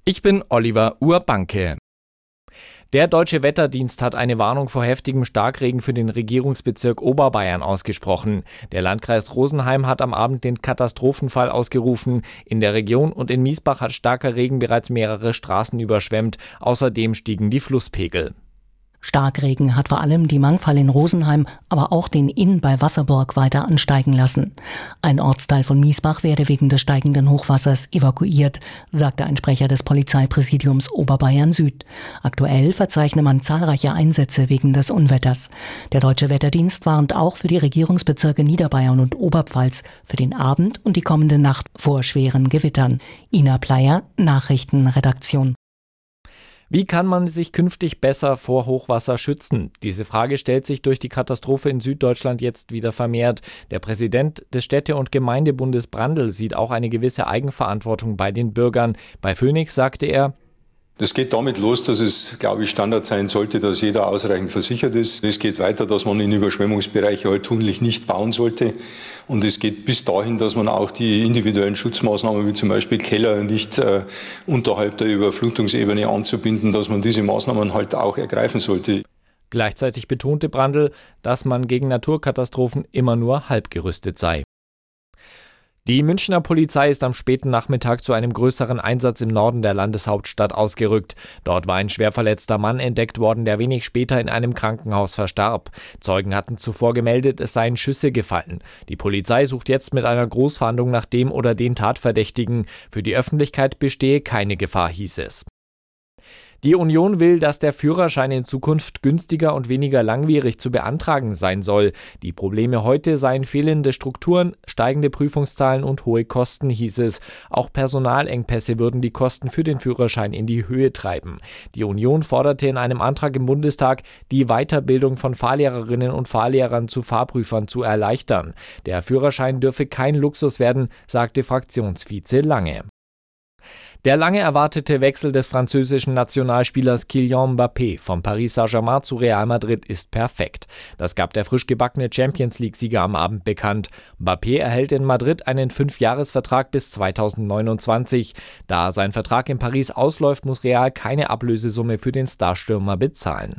Ich bin Oliver Urbanke. Der Deutsche Wetterdienst hat eine Warnung vor heftigem Starkregen für den Regierungsbezirk Oberbayern ausgesprochen. Der Landkreis Rosenheim hat am Abend den Katastrophenfall ausgerufen. In der Region und in Miesbach hat starker Regen bereits mehrere Straßen überschwemmt. Außerdem stiegen die Flusspegel. Starkregen hat vor allem die Mangfall in Rosenheim, aber auch den Inn bei Wasserburg weiter ansteigen lassen. Ein Ortsteil von Miesbach werde wegen des steigenden Hochwassers evakuiert, sagte ein Sprecher des Polizeipräsidiums Oberbayern Süd. Aktuell verzeichne man zahlreiche Einsätze wegen des Unwetters. Der Deutsche Wetterdienst warnt auch für die Regierungsbezirke Niederbayern und Oberpfalz für den Abend und die kommende Nacht vor schweren Gewittern. Ina Pleyer, Nachrichtenredaktion. Wie kann man sich künftig besser vor Hochwasser schützen? Diese Frage stellt sich durch die Katastrophe in Süddeutschland jetzt wieder vermehrt. Der Präsident des Städte- und Gemeindebundes Brandl sieht auch eine gewisse Eigenverantwortung bei den Bürgern. Bei Phoenix sagte er: Das geht damit los, dass es, glaube ich, Standard sein sollte, dass jeder ausreichend versichert ist. Es geht weiter, dass man in Überschwemmungsbereiche halt tunlich nicht bauen sollte. Und es geht bis dahin, dass man auch die individuellen Schutzmaßnahmen, wie zum Beispiel Keller, nicht unterhalb der Überflutungsebene anzubinden, dass man diese Maßnahmen halt auch ergreifen sollte. Gleichzeitig betonte Brandl, dass man gegen Naturkatastrophen immer nur halb gerüstet sei. Die Münchner Polizei ist am späten Nachmittag zu einem größeren Einsatz im Norden der Landeshauptstadt ausgerückt. Dort war ein schwer verletzter Mann entdeckt worden, der wenig später in einem Krankenhaus verstarb. Zeugen hatten zuvor gemeldet, es seien Schüsse gefallen. Die Polizei sucht jetzt mit einer Großfahndung nach dem oder den Tatverdächtigen. Für die Öffentlichkeit bestehe keine Gefahr, hieß es. Die Union will, dass der Führerschein in Zukunft günstiger und weniger langwierig zu beantragen sein soll. Die Probleme heute seien fehlende Strukturen, steigende Prüfungszahlen und hohe Kosten, hieß es. Auch Personalengpässe würden die Kosten für den Führerschein in die Höhe treiben. Die Union forderte in einem Antrag im Bundestag, die Weiterbildung von Fahrlehrerinnen und Fahrlehrern zu Fahrprüfern zu erleichtern. Der Führerschein dürfe kein Luxus werden, sagte Fraktionsvize Lange. Der lange erwartete Wechsel des französischen Nationalspielers Kylian Mbappé von Paris Saint-Germain zu Real Madrid ist perfekt. Das gab der frisch gebackene Champions-League-Sieger am Abend bekannt. Mbappé erhält in Madrid einen 5-Jahres-Vertrag bis 2029. Da sein Vertrag in Paris ausläuft, muss Real keine Ablösesumme für den Starstürmer bezahlen.